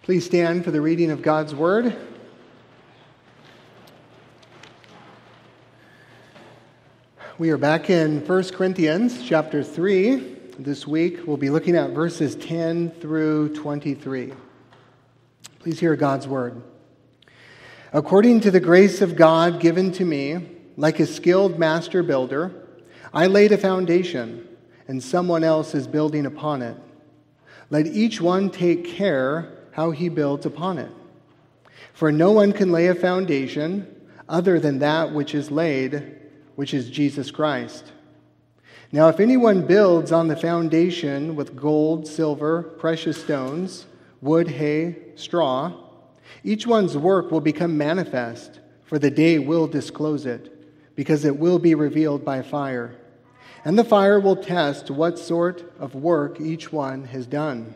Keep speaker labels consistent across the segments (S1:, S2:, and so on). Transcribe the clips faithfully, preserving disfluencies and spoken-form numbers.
S1: Please stand for the reading of God's Word. We are back in First Corinthians chapter three. This week we'll be looking at verses ten through twenty-three. Please hear God's Word. According to the grace of God given to me, like a skilled master builder, I laid a foundation, and someone else is building upon it. Let each one take care how he builds upon it. For no one can lay a foundation other than that which is laid, which is Jesus Christ. Now if anyone builds on the foundation with gold, silver, precious stones, wood, hay, straw, each one's work will become manifest, for the day will disclose it, because it will be revealed by fire. And the fire will test what sort of work each one has done.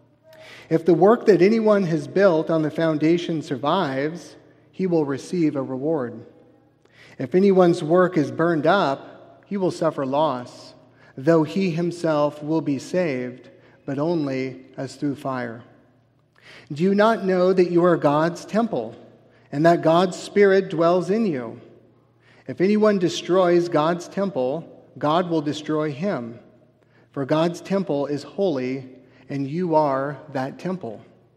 S1: If the work that anyone has built on the foundation survives, he will receive a reward. If anyone's work is burned up, he will suffer loss, though he himself will be saved, but only as through fire. Do you not know that you are God's temple, and that God's Spirit dwells in you? If anyone destroys God's temple, God will destroy him. For God's temple is holy, and you are that temple.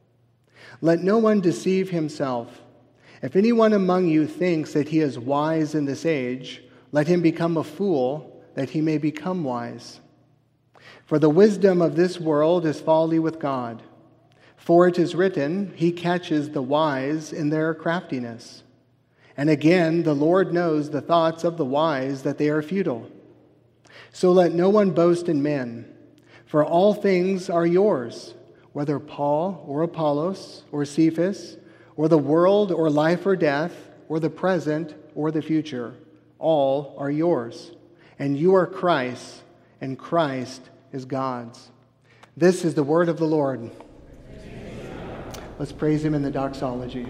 S1: Let no one deceive himself. If anyone among you thinks that he is wise in this age, let him become a fool, that he may become wise. For the wisdom of this world is folly with God. For it is written, He catches the wise in their craftiness. And again, the Lord knows the thoughts of the wise, that they are futile. So let no one boast in men. For all things are yours, whether Paul or Apollos or Cephas, or the world or life or death, or the present or the future. All are yours. And you are Christ's, and Christ is God's. This is the word of the Lord. Let's praise him in the doxology.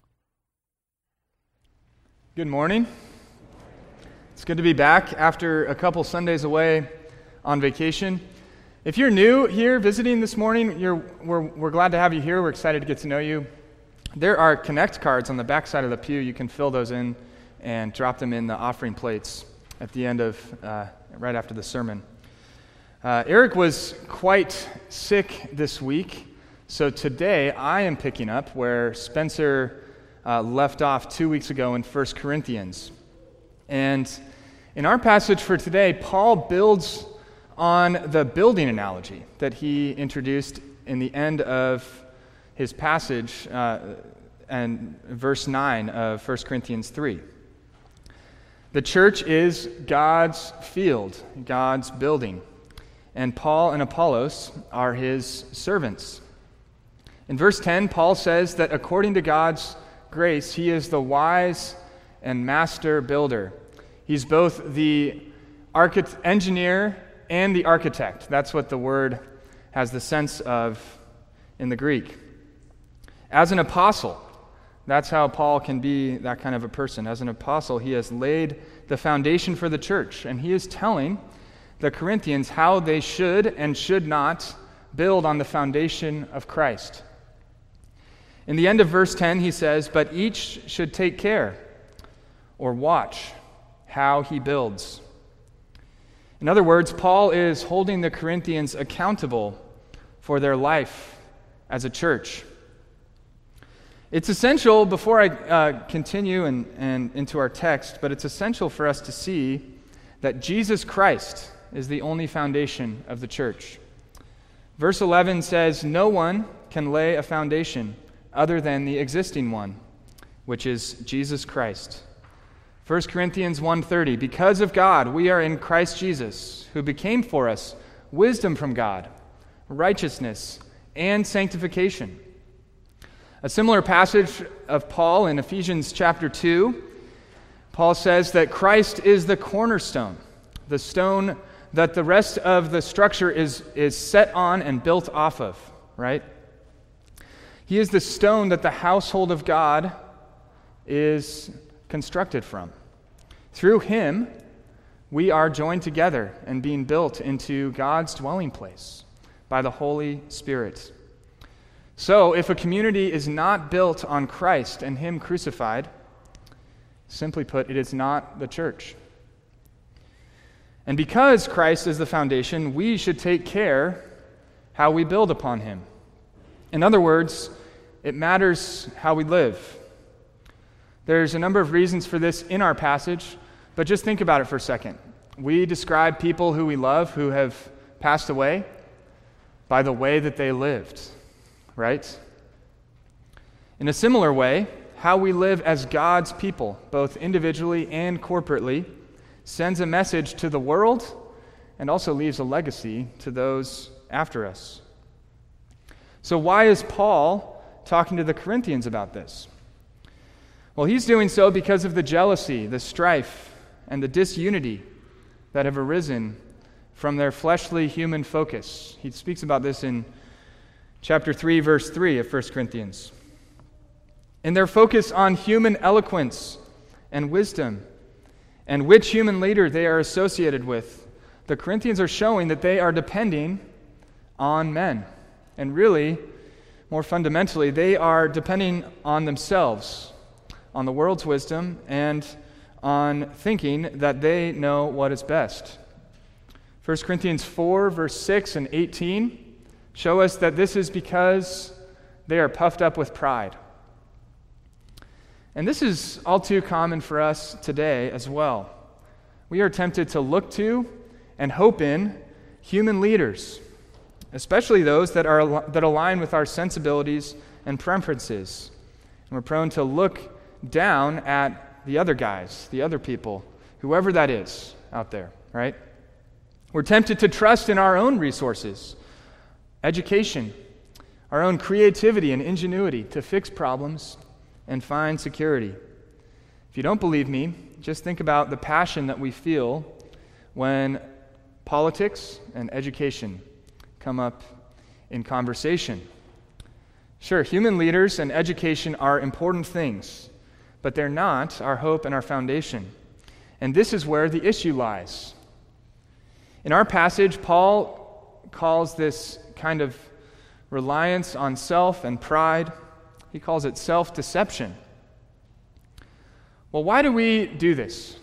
S2: Good morning. It's good to be back after a couple Sundays away on vacation. If you're new here visiting this morning, you're, we're, we're glad to have you here. We're excited to get to know you. There are Connect cards on the back side of the pew. You can fill those in and drop them in the offering plates at the end of, uh, right after the sermon. Uh, Eric was quite sick this week, so today I am picking up where Spencer uh, left off two weeks ago in First Corinthians. And in our passage for today, Paul builds on the building analogy that he introduced in the end of his passage uh, and verse nine of First Corinthians three. The church is God's field, God's building, and Paul and Apollos are his servants. In verse ten, Paul says that according to God's grace, he is the wise and master builder. He's both the architect, engineer and the architect. That's what the word has the sense of in the Greek. As an apostle, that's how Paul can be that kind of a person. As an apostle, he has laid the foundation for the church, and he is telling the Corinthians how they should and should not build on the foundation of Christ. In the end of verse ten, he says, "But each should take care or watch how he builds." In other words, Paul is holding the Corinthians accountable for their life as a church. It's essential, before I uh, continue and, and into our text, but it's essential for us to see that Jesus Christ is the only foundation of the church. Verse eleven says, "No one can lay a foundation other than the existing one, which is Jesus Christ." First Corinthians one thirty, "Because of God, we are in Christ Jesus, who became for us wisdom from God, righteousness, and sanctification." A similar passage of Paul in Ephesians chapter two, Paul says that Christ is the cornerstone, the stone that the rest of the structure is, is set on and built off of, right? He is the stone that the household of God is constructed from. Through him, we are joined together and being built into God's dwelling place by the Holy Spirit. So, if a community is not built on Christ and Him crucified, simply put, it is not the church. And because Christ is the foundation, we should take care how we build upon Him. In other words, it matters how we live. There's a number of reasons for this in our passage, but just think about it for a second. We describe people who we love who have passed away by the way that they lived, right? In a similar way, how we live as God's people, both individually and corporately, sends a message to the world and also leaves a legacy to those after us. So why is Paul talking to the Corinthians about this? Well, he's doing so because of the jealousy, the strife, and the disunity that have arisen from their fleshly human focus. He speaks about this in chapter three, verse three of First Corinthians. In their focus on human eloquence and wisdom, and which human leader they are associated with, the Corinthians are showing that they are depending on men. And really, more fundamentally, they are depending on themselves, on the world's wisdom, and on thinking that they know what is best. First Corinthians four, verse six and eighteen show us that this is because they are puffed up with pride. And this is all too common for us today as well. We are tempted to look to and hope in human leaders, especially those that are that align with our sensibilities and preferences. And we're prone to look down at the other guys, the other people, whoever that is out there, right? We're tempted to trust in our own resources, education, our own creativity and ingenuity to fix problems and find security. If you don't believe me, just think about the passion that we feel when politics and education come up in conversation. Sure, human leaders and education are important things, but they're not our hope and our foundation. And this is where the issue lies. In our passage, Paul calls this kind of reliance on self and pride, he calls it self-deception. Well, why do we do this?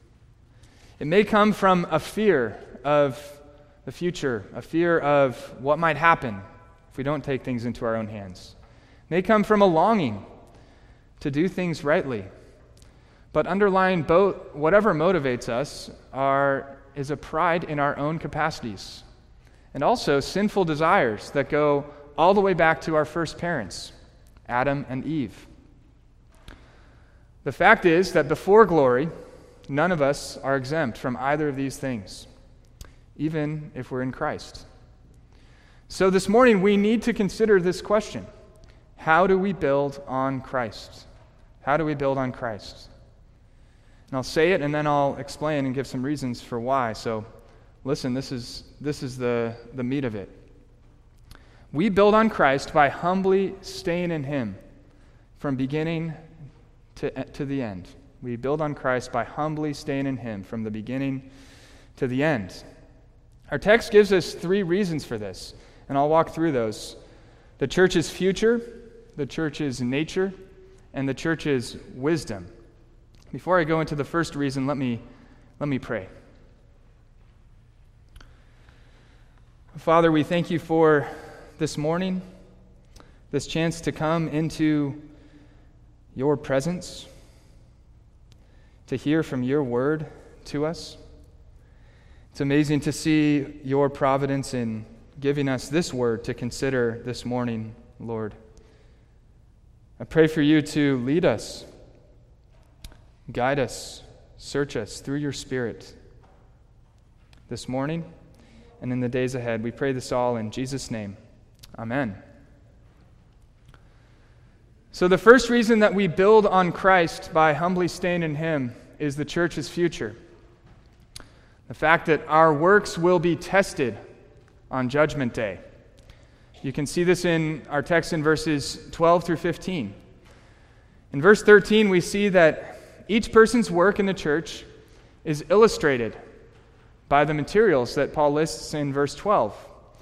S2: It may come from a fear of the future, a fear of what might happen if we don't take things into our own hands. It may come from a longing to do things rightly. But underlying both, whatever motivates us are, is a pride in our own capacities, and also sinful desires that go all the way back to our first parents, Adam and Eve. The fact is that before glory, none of us are exempt from either of these things, even if we're in Christ. So this morning, we need to consider this question. How do we build on Christ? How do we build on Christ? And I'll say it, and then I'll explain and give some reasons for why. So listen, this is this is the, the meat of it. We build on Christ by humbly staying in Him from beginning to, to the end. We build on Christ by humbly staying in Him from the beginning to the end. Our text gives us three reasons for this, and I'll walk through those. The church's future, the church's nature, and the church's wisdom. Before I go into the first reason, let me, let me pray. Father, we thank you for this morning, this chance to come into your presence, to hear from your word to us. It's amazing to see your providence in giving us this word to consider this morning, Lord. I pray for you to lead us, guide us, search us through your Spirit this morning and in the days ahead. We pray this all in Jesus' name. Amen. So the first reason that we build on Christ by humbly staying in Him is the church's future. The fact that our works will be tested on Judgment Day. You can see this in our text in verses twelve through fifteen. In verse thirteen, we see that each person's work in the church is illustrated by the materials that Paul lists in verse twelve.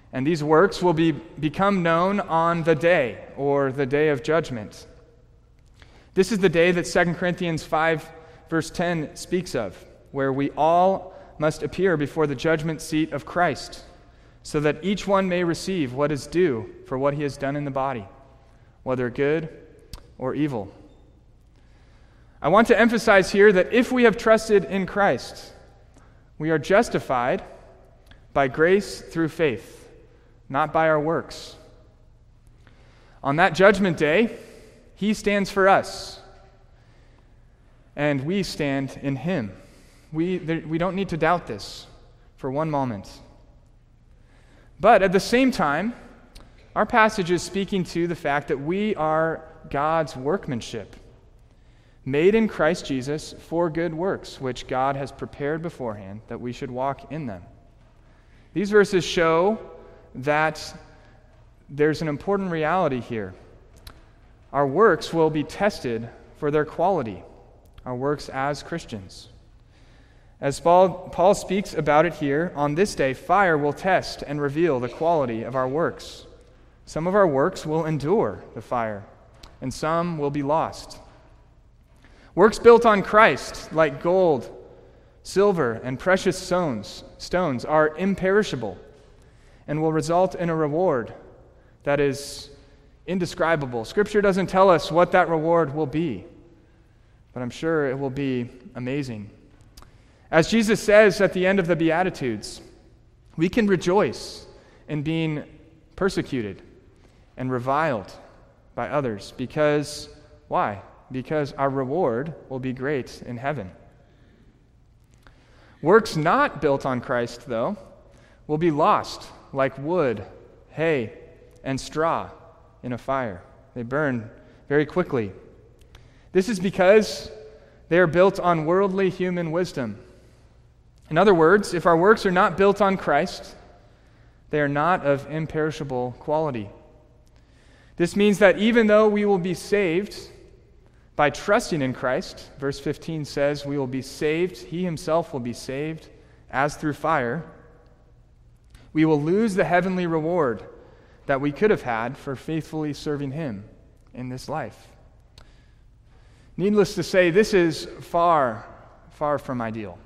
S2: And these works will be become known on the day, or the day of judgment. This is the day that Second Corinthians five, verse ten speaks of, where we all must appear before the judgment seat of Christ, so that each one may receive what is due for what he has done in the body, whether good or evil. I want to emphasize here that if we have trusted in Christ, we are justified by grace through faith, not by our works. On that judgment day, he stands for us, and we stand in him. We, there, we don't need to doubt this for one moment. But at the same time, our passage is speaking to the fact that we are God's workmanship, made in Christ Jesus for good works, which God has prepared beforehand that we should walk in them. These verses show that there's an important reality here. Our works will be tested for their quality, our works as Christians. As Paul, Paul speaks about it here, on this day, fire will test and reveal the quality of our works. Some of our works will endure the fire, and some will be lost. Works built on Christ, like gold, silver, and precious stones, stones, are imperishable and will result in a reward that is indescribable. Scripture doesn't tell us what that reward will be, but I'm sure it will be amazing. As Jesus says at the end of the Beatitudes, we can rejoice in being persecuted and reviled by others because, why? Because our reward will be great in heaven. Works not built on Christ, though, will be lost like wood, hay, and straw in a fire. They burn very quickly. This is because they are built on worldly human wisdom. In other words, if our works are not built on Christ, they are not of imperishable quality. This means that even though we will be saved by trusting in Christ, verse fifteen says, we will be saved, he himself will be saved, as through fire, we will lose the heavenly reward that we could have had for faithfully serving him in this life. Needless to say, this is far, far from ideal.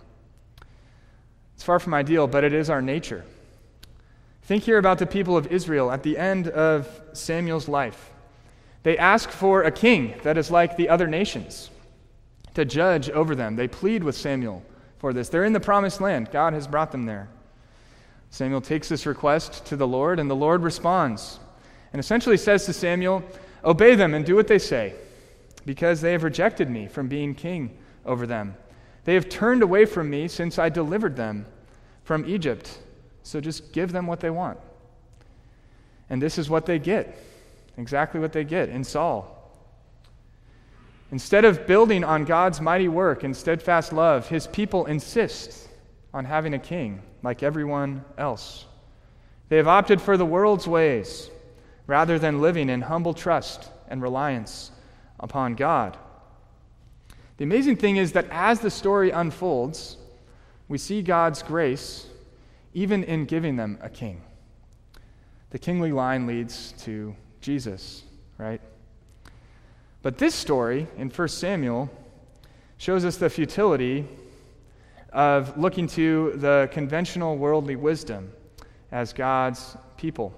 S2: It's far from ideal, but it is our nature. Think here about the people of Israel at the end of Samuel's life. They ask for a king that is like the other nations, to judge over them. They plead with Samuel for this. They're in the promised land. God has brought them there. Samuel takes this request to the Lord, and the Lord responds and essentially says to Samuel, obey them and do what they say, because they have rejected me from being king over them. They have turned away from me since I delivered them from Egypt. So just give them what they want. And this is what they get, exactly what they get in Saul. Instead of building on God's mighty work and steadfast love, his people insist on having a king like everyone else. They have opted for the world's ways rather than living in humble trust and reliance upon God. The amazing thing is that as the story unfolds, we see God's grace even in giving them a king. The kingly line leads to Jesus, right? But this story in First Samuel shows us the futility of looking to the conventional worldly wisdom as God's people.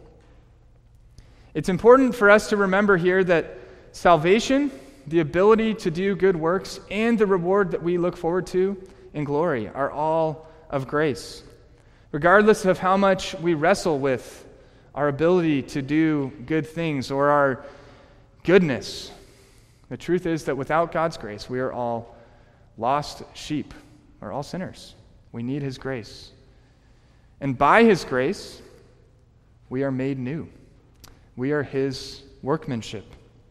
S2: It's important for us to remember here that salvation, the ability to do good works, and the reward that we look forward to in glory are all of grace. Regardless of how much we wrestle with our ability to do good things or our goodness, the truth is that without God's grace, we are all lost sheep. We're all sinners. We need his grace. And by his grace, we are made new. We are his workmanship.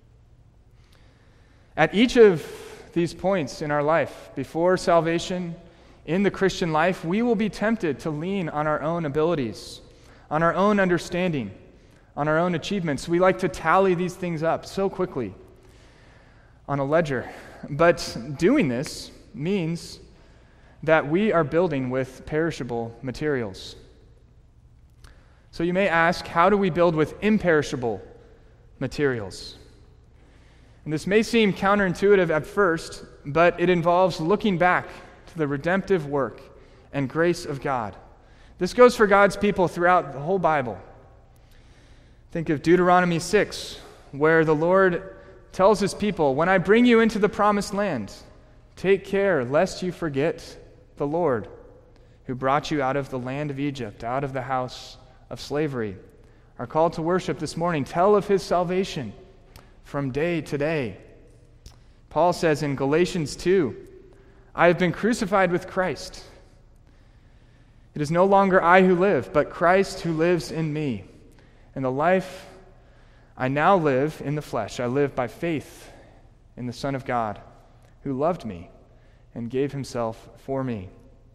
S2: At each of these points in our life, before salvation, in the Christian life, we will be tempted to lean on our own abilities, on our own understanding, on our own achievements. We like to tally these things up so quickly on a ledger. But doing this means that we are building with perishable materials. So you may ask, how do we build with imperishable materials? And this may seem counterintuitive at first, but it involves looking back to the redemptive work and grace of God. This goes for God's people throughout the whole Bible. Think of Deuteronomy six, where the Lord tells his people, when I bring you into the promised land, take care lest you forget the Lord who brought you out of the land of Egypt, out of the house of slavery. Our call to worship this morning, tell of his salvation from day to day. Paul says in Galatians two, I have been crucified with Christ. It is no longer I who live, but Christ who lives in me. And the life I now live in the flesh, I live by faith in the Son of God, who loved me and gave himself for me.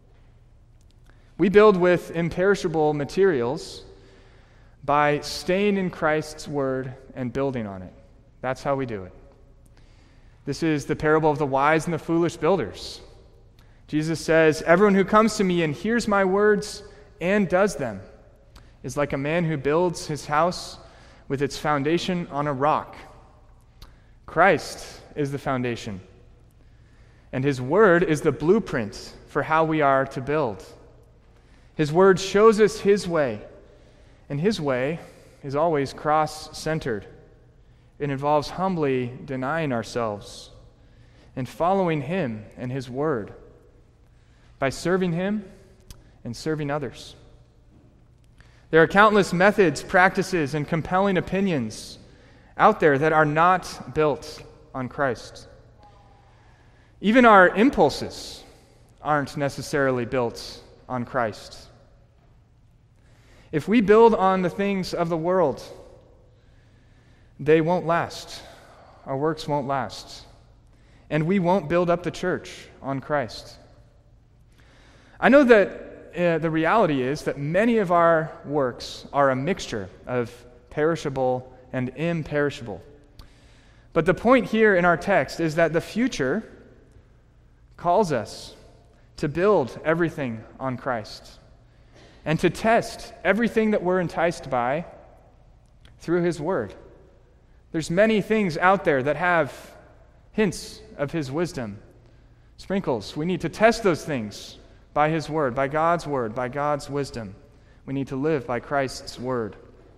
S2: We build with imperishable materials by staying in Christ's word and building on it. That's how we do it. This is the parable of the wise and the foolish builders. Jesus says, everyone who comes to me and hears my words and does them is like a man who builds his house with its foundation on a rock. Christ is the foundation, and his word is the blueprint for how we are to build. His word shows us his way, and his way is always cross-centered. It involves humbly denying ourselves and following him and his word by serving him and serving others. There are countless methods, practices, and compelling opinions out there that are not built on Christ. Even our impulses aren't necessarily built on Christ. If we build on the things of the world, they won't last. Our works won't last. And we won't build up the church on Christ. I know that uh, the reality is that many of our works are a mixture of perishable and imperishable. But the point here in our text is that the future calls us to build everything on Christ and to test everything that we're enticed by through his word. There's many things out there that have hints of his wisdom, sprinkles. We need to test those things by his word, by God's word, by God's wisdom. We need to live by Christ's word.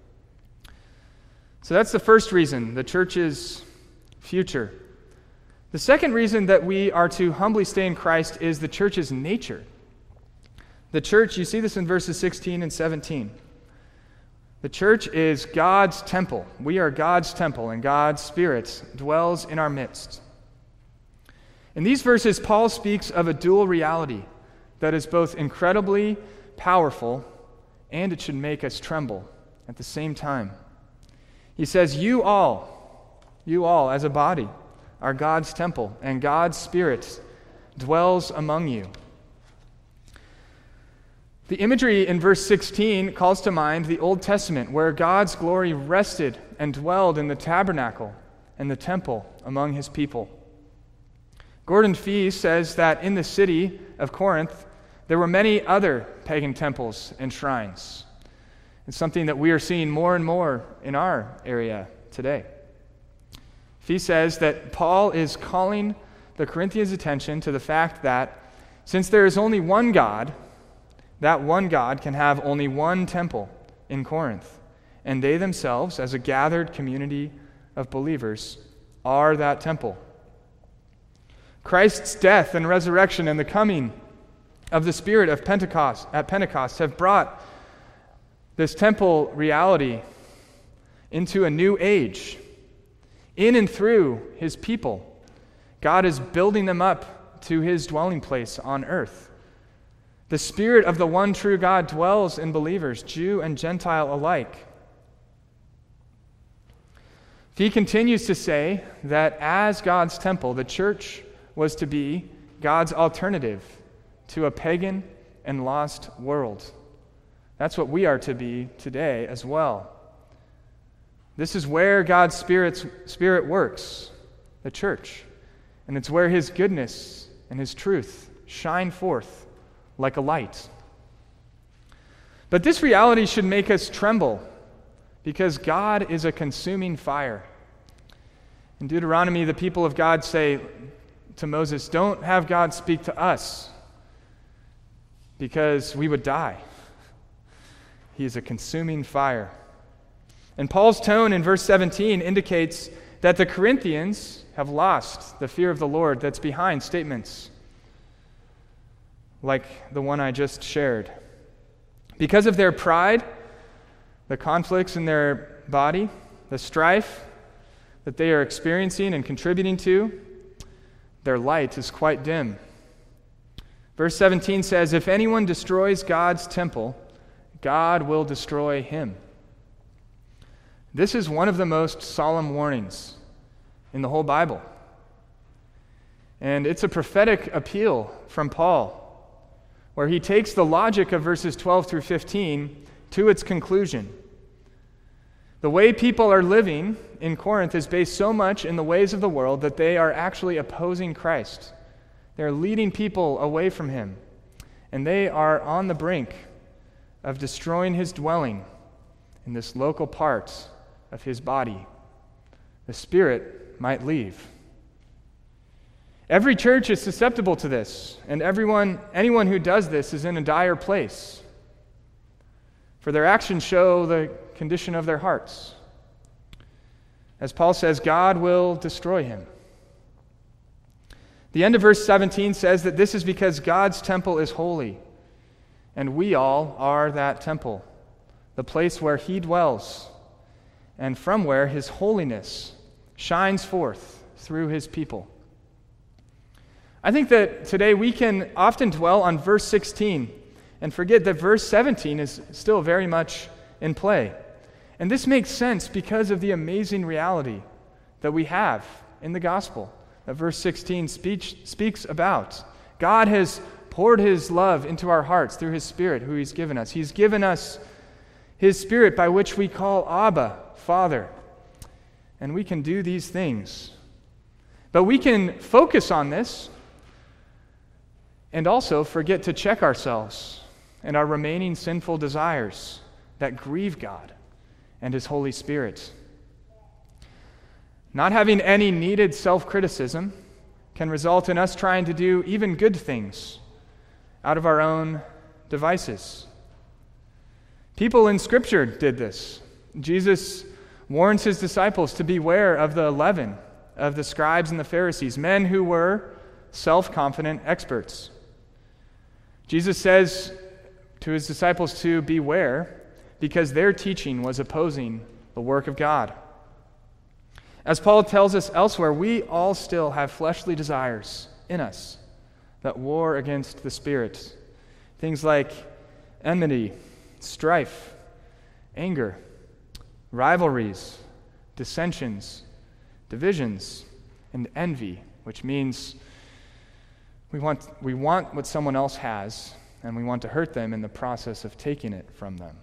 S2: So that's the first reason, the church's future. The second reason that we are to humbly stay in Christ is the church's nature. The church, you see this in verses sixteen and seventeen. The church is God's temple. We are God's temple, and God's Spirit dwells in our midst. In these verses, Paul speaks of a dual reality that is both incredibly powerful and it should make us tremble at the same time. He says, you all, you all as a body are God's temple, and God's Spirit dwells among you. The imagery in verse sixteen calls to mind the Old Testament, where God's glory rested and dwelled in the tabernacle and the temple among his people. Gordon Fee says that in the city of Corinth, there were many other pagan temples and shrines. It's something that we are seeing more and more in our area today. Fee says that Paul is calling the Corinthians' attention to the fact that since there is only one God, that one God can have only one temple in Corinth, and they themselves, as a gathered community of believers, are that temple. Christ's death and resurrection and the coming of the Spirit of Pentecost at Pentecost have brought this temple reality into a new age. In and through his people, God is building them up to his dwelling place on earth. The Spirit of the one true God dwells in believers, Jew and Gentile alike. He continues to say that as God's temple, the church was to be God's alternative to a pagan and lost world. That's what we are to be today as well. This is where God's Spirit's, Spirit works, the church. And it's where his goodness and his truth shine forth like a light. But this reality should make us tremble, because God is a consuming fire. In Deuteronomy, the people of God say to Moses, "Don't have God speak to us, because we would die." He is a consuming fire. And Paul's tone in verse seventeen indicates that the Corinthians have lost the fear of the Lord that's behind statements like the one I just shared. Because of their pride, the conflicts in their body, the strife that they are experiencing and contributing to, their light is quite dim. Verse seventeen says, "If anyone destroys God's temple, God will destroy him." This is one of the most solemn warnings in the whole Bible. And it's a prophetic appeal from Paul, where he takes the logic of verses twelve through fifteen to its conclusion. The way people are living in Corinth is based so much in the ways of the world that they are actually opposing Christ. They're leading people away from him, and they are on the brink of destroying his dwelling in this local part of his body. The Spirit might leave. Every church is susceptible to this, and everyone, anyone who does this is in a dire place, for their actions show the condition of their hearts. As Paul says, God will destroy him. The end of verse seventeen says that this is because God's temple is holy, and we all are that temple, the place where he dwells, and from where his holiness shines forth through his people. I think that today we can often dwell on verse sixteen and forget that verse seventeen is still very much in play. And this makes sense because of the amazing reality that we have in the gospel that verse sixteen speech, speaks about. God has poured his love into our hearts through his Spirit who he's given us. He's given us his Spirit by which we call Abba, Father. And we can do these things. But we can focus on this and also forget to check ourselves and our remaining sinful desires that grieve God and his Holy Spirit. Not having any needed self-criticism can result in us trying to do even good things out of our own devices. People in Scripture did this. Jesus warns his disciples to beware of the leaven of the scribes and the Pharisees, men who were self-confident experts. Jesus says to his disciples to beware because their teaching was opposing the work of God. As Paul tells us elsewhere, we all still have fleshly desires in us that war against the Spirit. Things like enmity, strife, anger, rivalries, dissensions, divisions, and envy, which means we want, we want what someone else has, and we want to hurt them in the process of taking it from them.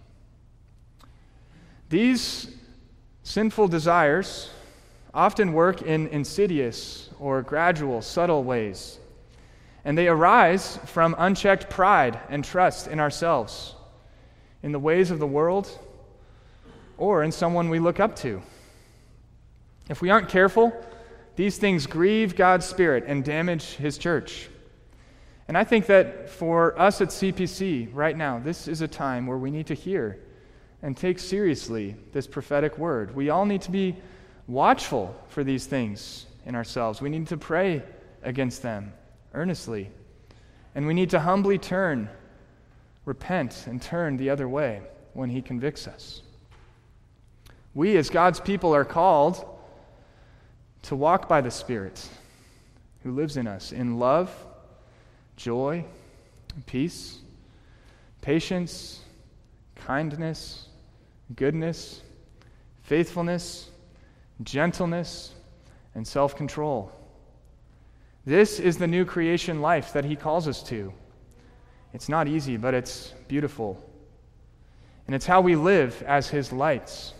S2: These sinful desires often work in insidious or gradual, subtle ways, and they arise from unchecked pride and trust in ourselves, in the ways of the world, or in someone we look up to. If we aren't careful, these things grieve God's Spirit and damage his church. And I think that for us at C P C right now, this is a time where we need to hear and take seriously this prophetic word. We all need to be watchful for these things in ourselves. We need to pray against them earnestly. And we need to humbly turn, repent, and turn the other way when he convicts us. We as God's people are called to walk by the Spirit who lives in us in love, joy, peace, patience, kindness, goodness, faithfulness, gentleness, and self-control. This is the new creation life that he calls us to. It's not easy, but it's beautiful. And it's how we live as his lights.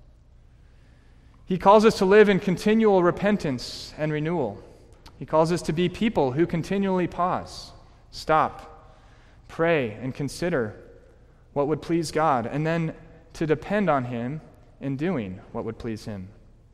S2: He calls us to live in continual repentance and renewal. He calls us to be people who continually pause, stop, pray, and consider what would please God, and then to depend on Him in doing what would please Him.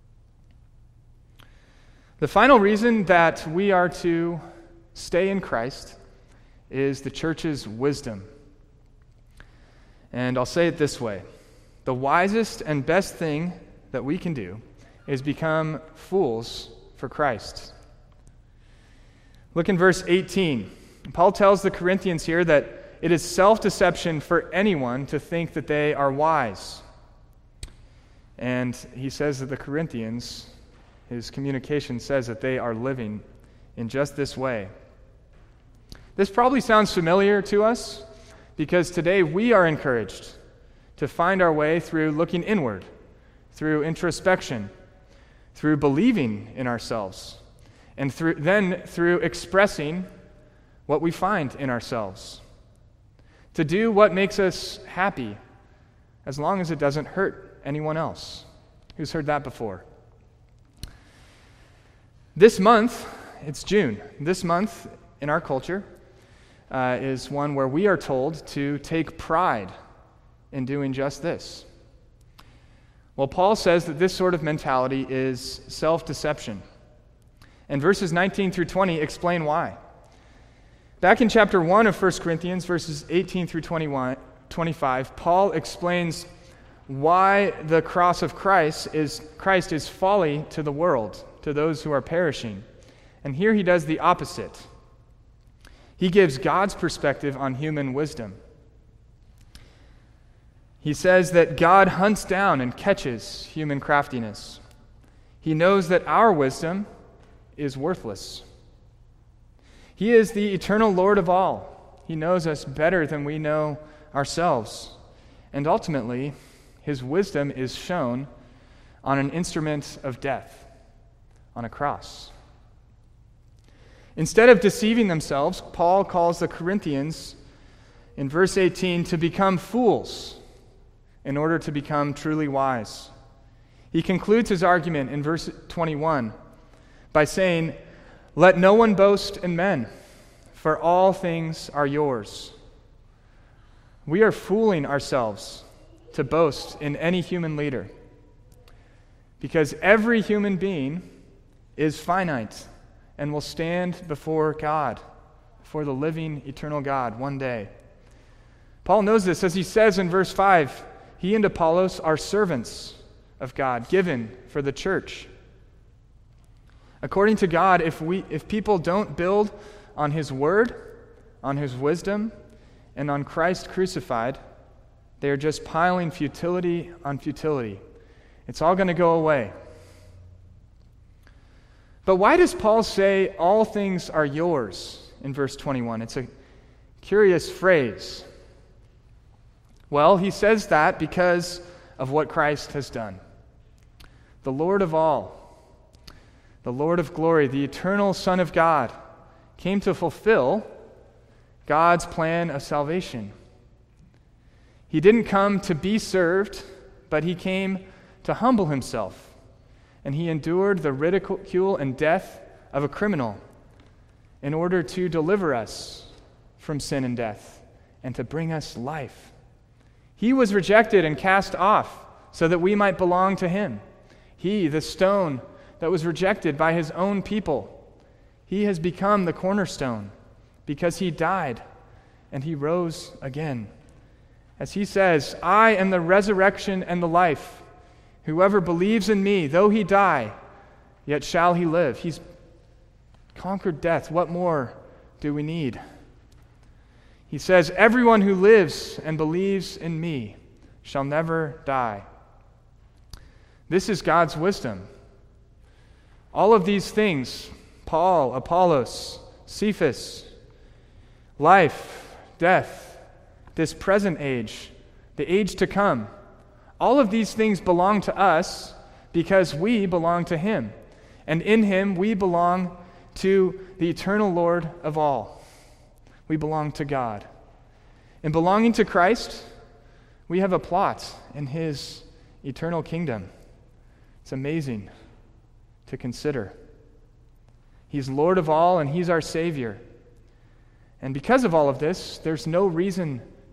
S2: The final reason that we are to stay in Christ is the church's wisdom. And I'll say it this way. The wisest and best thing that we can do is become fools for Christ. Look in verse eighteen. Paul tells the Corinthians here that it is self-deception for anyone to think that they are wise. And he says that the Corinthians, his communication says that they are living in just this way. This probably sounds familiar to us because today we are encouraged to find our way through looking inward, through introspection, through believing in ourselves, and through, then through expressing what we find in ourselves. To do what makes us happy, as long as it doesn't hurt anyone else. Who's heard that before? This month, it's June. This month in our culture uh, is one where we are told to take pride in doing just this. Well, Paul says that this sort of mentality is self-deception. And verses nineteen through twenty explain why. Back in chapter one of First Corinthians, verses eighteen through twenty-one, twenty-five, Paul explains why the cross of Christ is, Christ is folly to the world, to those who are perishing. And here he does the opposite. He gives God's perspective on human wisdom. He says that God hunts down and catches human craftiness. He knows that our wisdom is worthless. He is the eternal Lord of all. He knows us better than we know ourselves. And ultimately, His wisdom is shown on an instrument of death, on a cross. Instead of deceiving themselves, Paul calls the Corinthians in verse eighteen to become fools in order to become truly wise. He concludes his argument in verse twenty-one by saying, "Let no one boast in men, for all things are yours." We are fooling ourselves to boast in any human leader, because every human being is finite and will stand before God, before the living, eternal God one day. Paul knows this, as he says in verse five, he and Apollos are servants of God, given for the church. According to God, if we if people don't build on His word, on His wisdom, and on Christ crucified, they are just piling futility on futility. It's all going to go away. But why does Paul say all things are yours in verse twenty-one? It's a curious phrase. Well, he says that because of what Christ has done. The Lord of all, the Lord of glory, the eternal Son of God, came to fulfill God's plan of salvation. He didn't come to be served, but He came to humble Himself, and He endured the ridicule and death of a criminal in order to deliver us from sin and death and to bring us life. He was rejected and cast off so that we might belong to Him. He, the stone that was rejected by His own people, He has become the cornerstone because He died and He rose again. As He says, "I am the resurrection and the life. Whoever believes in Me, though he die, yet shall he live." He's conquered death. What more do we need? He says, "Everyone who lives and believes in Me shall never die." This is God's wisdom. All of these things, Paul, Apollos, Cephas, life, death, this present age, the age to come, all of these things belong to us because we belong to Him. And in Him we belong to the eternal Lord of all. We belong to God. In belonging to Christ, we have a plot in His eternal kingdom. It's amazing to consider. He's Lord of all, and He's our Savior. And because of all of this, there's no reason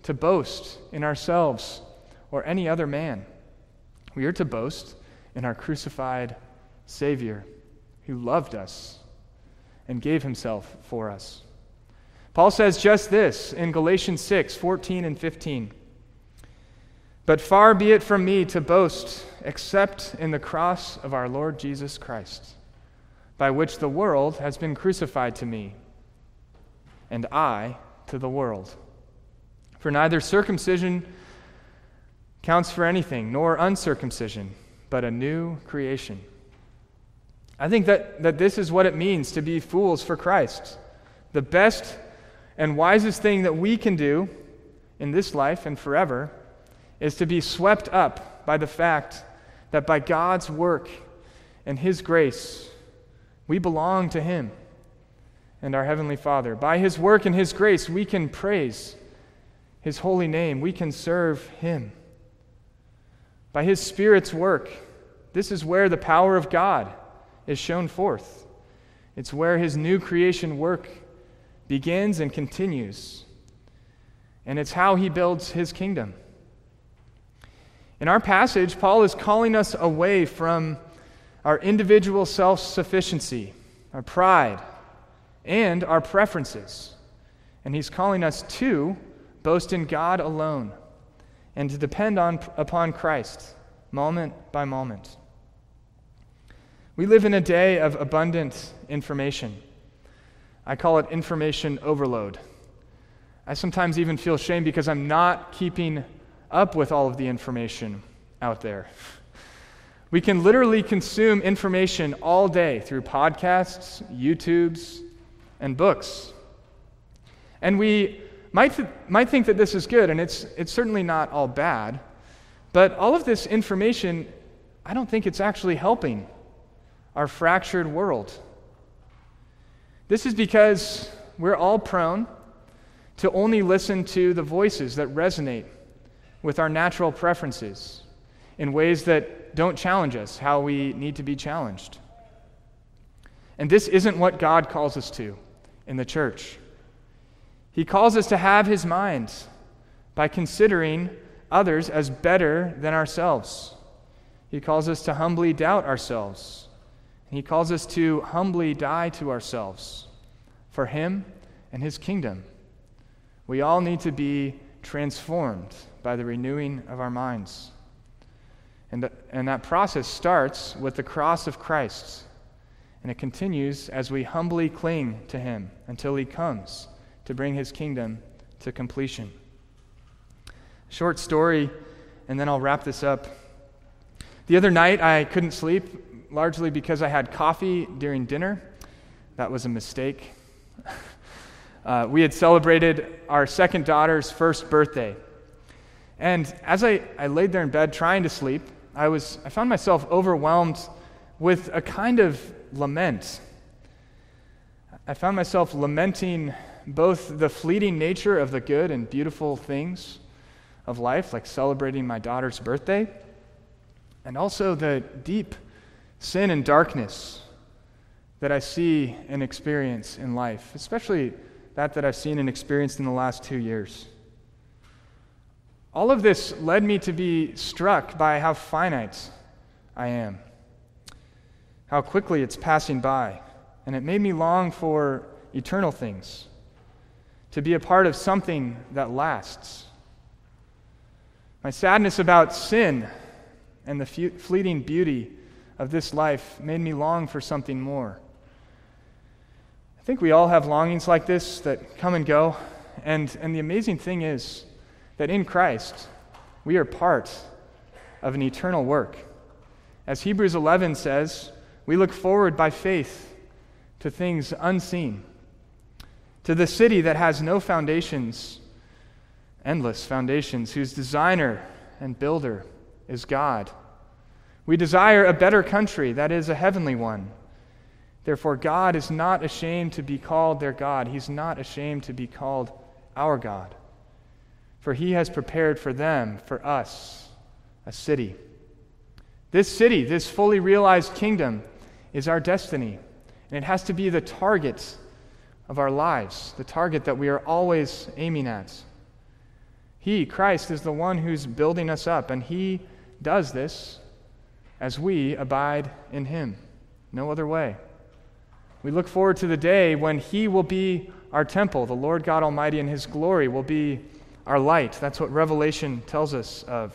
S2: to boast in ourselves or any other man. We are to boast in our crucified Savior who loved us and gave himself for us. Paul says just this in Galatians six, fourteen and fifteen. But far be it from me to boast except in the cross of our Lord Jesus Christ, by which the world has been crucified to me, and I to the world. For neither circumcision counts for anything, nor uncircumcision, but a new creation. I think that, that this is what it means to be fools for Christ. The best and wisest thing that we can do in this life and forever is to be swept up by the fact that by God's work and his grace, we belong to him and our Heavenly Father. By his work and his grace, we can praise his holy name. We can serve him. By his Spirit's work, this is where the power of God is shown forth. It's where his new creation work begins and continues. And it's how he builds his kingdom. In our passage, Paul is calling us away from our individual self-sufficiency, our pride, and our preferences. And he's calling us to boast in God alone and to depend on upon Christ moment by moment. We live in a day of abundant information. I call it information overload. I sometimes even feel shame because I'm not keeping up with all of the information out there. We can literally consume information all day through podcasts, YouTubes, and books. And we might th- might think that this is good, and it's it's certainly not all bad, but all of this information, I don't think it's actually helping our fractured world. This is because we're all prone to only listen to the voices that resonate with our natural preferences in ways that don't challenge us how we need to be challenged. And this isn't what God calls us to in the church. He calls us to have his mind by considering others as better than ourselves. He calls us to humbly doubt ourselves. He calls us to humbly die to ourselves for him and his kingdom. We all need to be transformed by the renewing of our minds. And, th- and that process starts with the cross of Christ, and it continues as we humbly cling to him until he comes to bring his kingdom to completion. Short story, and then I'll wrap this up. The other night, I couldn't sleep, largely because I had coffee during dinner. That was a mistake. uh, we had celebrated our second daughter's first birthday. And as I, I laid there in bed trying to sleep, I was I found myself overwhelmed with a kind of lament. I found myself lamenting both the fleeting nature of the good and beautiful things of life, like celebrating my daughter's birthday, and also the deep sin and darkness that I see and experience in life, especially that that I've seen and experienced in the last two years. All of this led me to be struck by how finite I am, how quickly it's passing by, and it made me long for eternal things, to be a part of something that lasts. My sadness about sin and the fleeting beauty of this life made me long for something more. I think we all have longings like this that come and go, and, and the amazing thing is that in Christ, we are part of an eternal work. As Hebrews eleven says, we look forward by faith to things unseen, to the city that has no foundations, endless foundations, whose designer and builder is God. We desire a better country, that is a heavenly one. Therefore, God is not ashamed to be called their God. He's not ashamed to be called our God. For he has prepared for them, for us, a city. This city, this fully realized kingdom, is our destiny. And it has to be the target of our lives, the target that we are always aiming at. He, Christ, is the one who's building us up, and he does this as we abide in him. No other way. We look forward to the day when he will be our temple. The Lord God Almighty in his glory will be our light. That's what Revelation tells us of.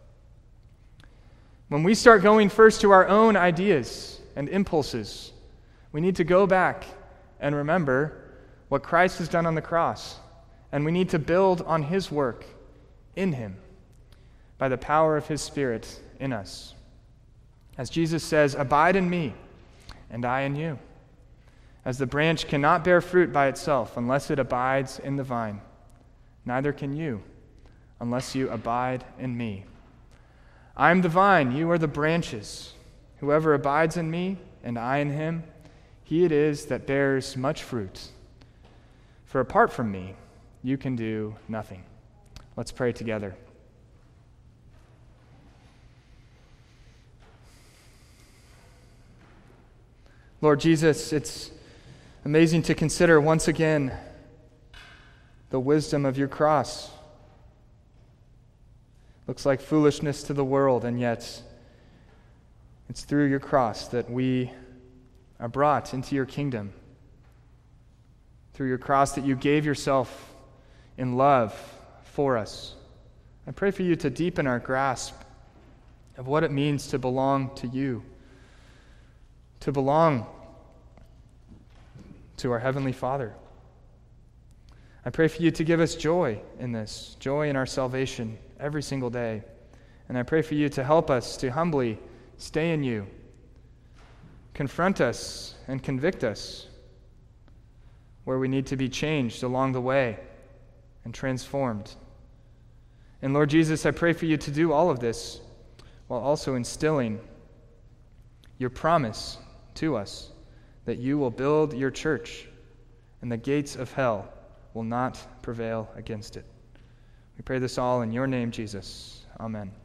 S2: When we start going first to our own ideas and impulses, we need to go back and remember what Christ has done on the cross. And we need to build on his work in him by the power of his Spirit in us. As Jesus says, abide in me, and I in you. As the branch cannot bear fruit by itself unless it abides in the vine, neither can you unless you abide in me. I am the vine, you are the branches. Whoever abides in me, and I in him, he it is that bears much fruit. For apart from me, you can do nothing. Let's pray together. Lord Jesus, it's amazing to consider once again the wisdom of your cross. Looks like foolishness to the world, and yet it's through your cross that we are brought into your kingdom. Through your cross that you gave yourself in love for us. I pray for you to deepen our grasp of what it means to belong to you, to belong to our Heavenly Father. I pray for you to give us joy in this, joy in our salvation every single day. And I pray for you to help us to humbly stay in you, confront us and convict us where we need to be changed along the way and transformed. And Lord Jesus, I pray for you to do all of this while also instilling your promise to us that you will build your church and the gates of hell will not prevail against it. We pray this all in your name, Jesus. Amen.